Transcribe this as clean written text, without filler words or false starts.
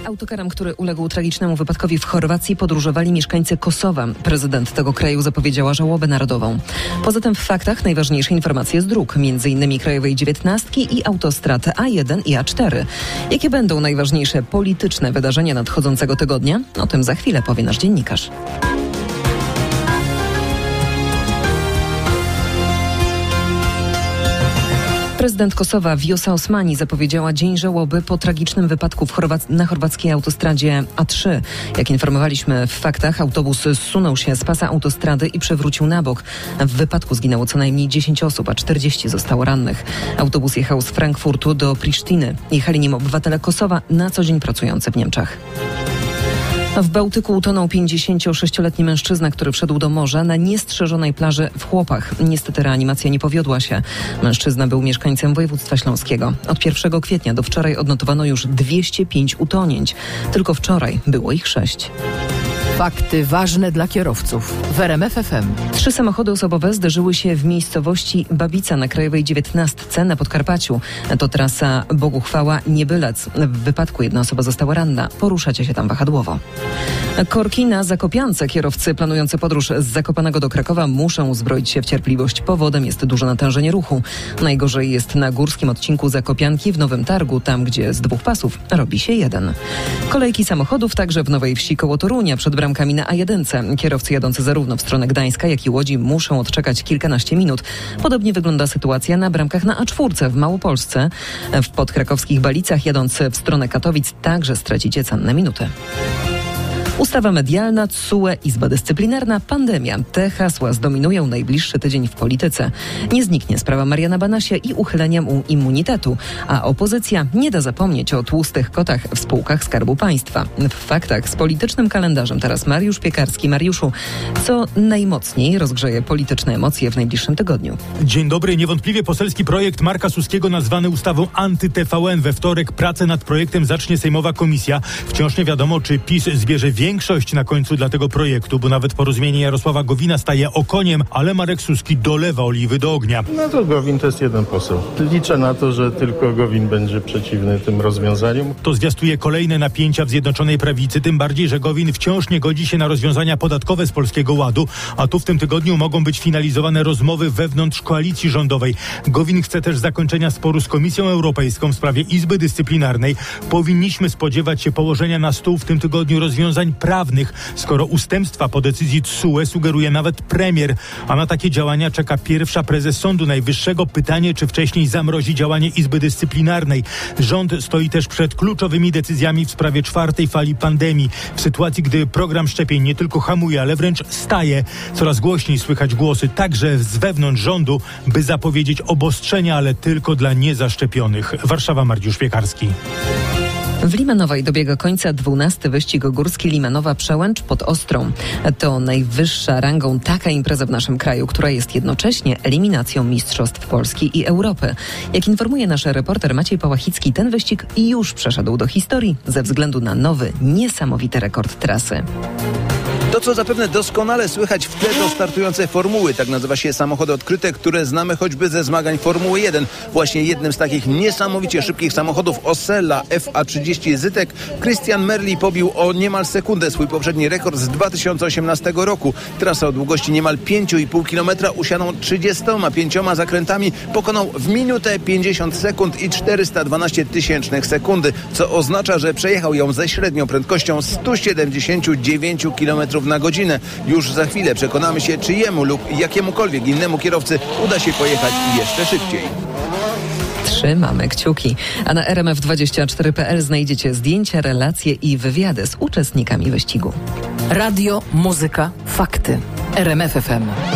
Autokarem, który uległ tragicznemu wypadkowi w Chorwacji, podróżowali mieszkańcy Kosowa. Prezydent tego kraju zapowiedziała żałobę narodową. Poza tym w faktach najważniejsze informacje z dróg, m.in. Krajowej 19 i autostrad A1 i A4. Jakie będą najważniejsze polityczne wydarzenia nadchodzącego tygodnia? O tym za chwilę powie nasz dziennikarz. Prezydent Kosowa Vjosa Osmani zapowiedziała dzień żałoby po tragicznym wypadku na chorwackiej autostradzie A3. Jak informowaliśmy w faktach, autobus zsunął się z pasa autostrady i przewrócił na bok. W wypadku zginęło co najmniej 10 osób, a 40 zostało rannych. Autobus jechał z Frankfurtu do Prisztiny. Jechali nim obywatele Kosowa na co dzień pracujący w Niemczech. W Bałtyku utonął 56-letni mężczyzna, który wszedł do morza na niestrzeżonej plaży w Chłopach. Niestety reanimacja nie powiodła się. Mężczyzna był mieszkańcem województwa śląskiego. Od 1 kwietnia do wczoraj odnotowano już 205 utonięć. Tylko wczoraj było ich 6. Fakty ważne dla kierowców w RMF FM. 3 samochody osobowe zderzyły się w miejscowości Babica na Krajowej 19 na Podkarpaciu. To trasa Boguchwała-Niebylec. W wypadku jedna osoba została ranna. Poruszacie się tam wahadłowo. Korki na Zakopiance. Kierowcy planujący podróż z Zakopanego do Krakowa muszą uzbroić się w cierpliwość. Powodem jest duże natężenie ruchu. Najgorzej jest na górskim odcinku Zakopianki w Nowym Targu, tam gdzie z 2 pasów robi się 1. Kolejki samochodów także w Nowej Wsi koło Torunia przed bramkami na A1. Kierowcy jadący zarówno w stronę Gdańska, jak i Łodzi muszą odczekać kilkanaście minut. Podobnie wygląda sytuacja na bramkach na A4 w Małopolsce. W podkrakowskich Balicach jadąc w stronę Katowic także stracicie cenne minuty. Ustawa medialna, TSUE, Izba Dyscyplinarna, pandemia. Te hasła zdominują najbliższy tydzień w polityce. Nie zniknie sprawa Mariana Banasia i uchylenia mu immunitetu, a opozycja nie da zapomnieć o tłustych kotach w spółkach Skarbu Państwa. W faktach z politycznym kalendarzem teraz Mariusz Piekarski. Mariuszu, co najmocniej rozgrzeje polityczne emocje w najbliższym tygodniu? Dzień dobry. Niewątpliwie poselski projekt Marka Suskiego nazwany ustawą anty-TVN. We wtorek pracę nad projektem zacznie sejmowa komisja. Wciąż nie wiadomo, czy PiS zbierze większość na końcu dla tego projektu, bo nawet porozumienie Jarosława Gowina staje okoniem, ale Marek Suski dolewa oliwy do ognia. No to Gowin to jest jeden poseł. Liczę na to, że tylko Gowin będzie przeciwny tym rozwiązaniom. To zwiastuje kolejne napięcia w Zjednoczonej Prawicy, tym bardziej, że Gowin wciąż nie godzi się na rozwiązania podatkowe z Polskiego Ładu, a tu w tym tygodniu mogą być finalizowane rozmowy wewnątrz koalicji rządowej. Gowin chce też zakończenia sporu z Komisją Europejską w sprawie Izby Dyscyplinarnej. Powinniśmy spodziewać się położenia na stół w tym tygodniu rozwiązań prawnych, skoro ustępstwa po decyzji TSUE sugeruje nawet premier, a na takie działania czeka pierwsza prezes Sądu Najwyższego. Pytanie, czy wcześniej zamrozi działanie Izby Dyscyplinarnej. Rząd stoi też przed kluczowymi decyzjami w sprawie 4. fali pandemii. W sytuacji, gdy program szczepień nie tylko hamuje, ale wręcz staje, coraz głośniej słychać głosy także z wewnątrz rządu, by zapowiedzieć obostrzenia, ale tylko dla niezaszczepionych. Warszawa, Mariusz Piekarski. W Limanowej dobiega końca 12. wyścig górski Limanowa Przełęcz pod Ostrą. To najwyższa rangą taka impreza w naszym kraju, która jest jednocześnie eliminacją Mistrzostw Polski i Europy. Jak informuje nasz reporter Maciej Pałachicki, ten wyścig już przeszedł do historii ze względu na nowy, niesamowity rekord trasy. To, co zapewne doskonale słychać w tle, to startujące formuły. Tak nazywa się samochody odkryte, które znamy choćby ze zmagań Formuły 1. Właśnie jednym z takich niesamowicie szybkich samochodów Osella FA30 Zytek Christian Merli pobił o niemal sekundę swój poprzedni rekord z 2018 roku. Trasa o długości niemal 5,5 km usianą 35 zakrętami pokonał w minutę 50 sekund i 412 tysięcznych sekundy, co oznacza, że przejechał ją ze średnią prędkością 179 km na godzinę. Już za chwilę przekonamy się, czy jemu lub jakiemukolwiek innemu kierowcy uda się pojechać jeszcze szybciej. Trzymamy kciuki. A na rmf24.pl znajdziecie zdjęcia, relacje i wywiady z uczestnikami wyścigu. Radio, muzyka, fakty. RMF FM.